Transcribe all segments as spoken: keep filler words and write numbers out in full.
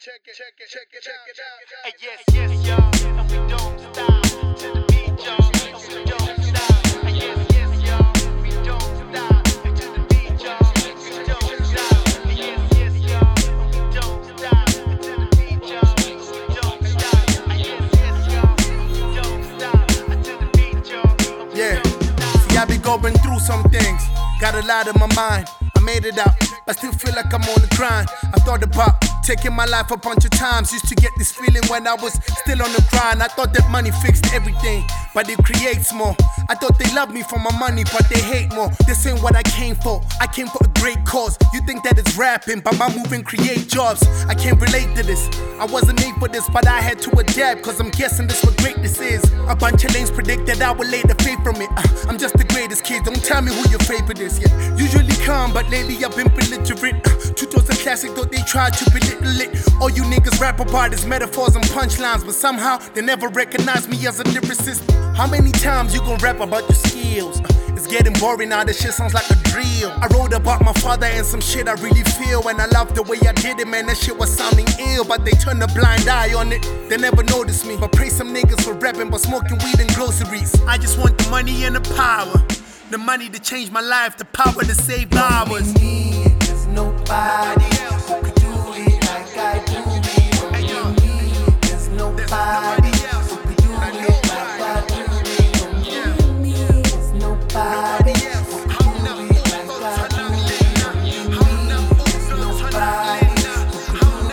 check it, check it, check it, check it out. Hey, yes, yes, y'all, and we don't stop to the beat, y'all, and we don't stop. Hey, yes, yes, y'all, we don't stop to the beat, y'all, and we don't stop. Hey, yes, yes, y'all, and we don't stop to the beat, y'all, and we don't stop. Hey, yes, yes, y'all, we don't stop to the beat, y'all, and we Yeah, don't stop. see I be going through some things, got a lot in my mind. I made it out, but still feel like I'm on the grind. I thought about taking my life a bunch of times. Used to get this feeling when I was still on the grind. I thought that money fixed everything, but it creates more. I thought they loved me for my money, but they hate more. This ain't what I came for. I came for a great cause. You think that it's rapping, but my moving create jobs. I can't relate to this. I wasn't made for this, but I had to adapt, cause I'm guessing this what greatness is. A bunch of lanes predicted I would later fade from it. Uh, I'm just the greatest kid, don't tell me who your favorite is. Yeah, usually calm, but lately I've been belligerent. Uh, two toes a classic, though they tried to belittle it. All you niggas rap about is metaphors and punchlines, but somehow they never recognize me as a lyricist. How many times you gon' rap about your skills? Uh, it's getting boring now, this shit sounds like a drill. I wrote about my father and some shit I really feel, and I love the way I did it, man, that shit was sounding ill. But they turned a blind eye on it, they never noticed me. But praise some niggas for rapping, but smoking weed and groceries. I just want the money and the power, the money to change my life, the power to save hours. There's nobody else who could do it like I do it. On me, there's nobody else who could do it like I do it. On me, there's nobody else who could do it like I do it. On me, there's nobody who could do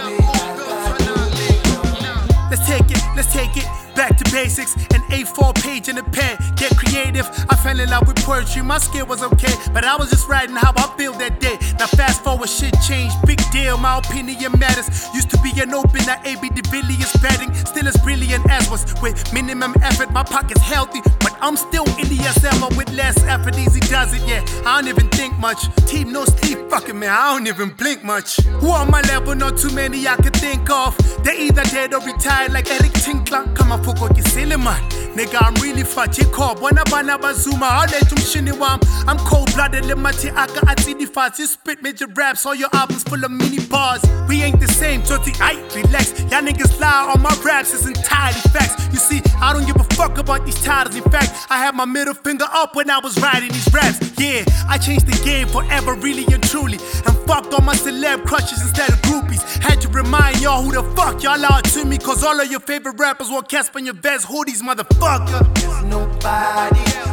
it like I do it. Let's take it, let's take it back to basics. An A four page in a pen, get creative. I fell in love with poetry, my skill was okay, but I was just writing how I feel that day. Now fast forward, shit changed, big deal, my opinion matters. Used to be an opener, A B de Villiers batting, still as brilliant as was. With minimum effort, my pocket's healthy, but I'm still in the S M with less effort, easy does it, yeah. I don't even think much, team no sleep, fucking man, I don't even blink much. Who on my level, not too many I could think of. They either dead or retired like Eric Tinkler. Kama fuko kisile man, nigga I'm really fat, you call Wana bana bazuma, I'll let you shini wam. I'm cold blooded, limati aga atini fast. You spit major raps, all your albums full of mini bars. We ain't the same, Toti, I relax. Y'all niggas lie on my raps, it's entirely facts. You see, I don't give a fuck about these titles. In fact, I had my middle finger up when I was writing these raps. Yeah, I changed the game forever, really and truly. And fucked all my celeb crushes instead of groupies. Had to remind y'all who the fuck y'all are to me, cause all of your favorite rappers wore Casper in your vest hoodies, motherfucker. There's nobody else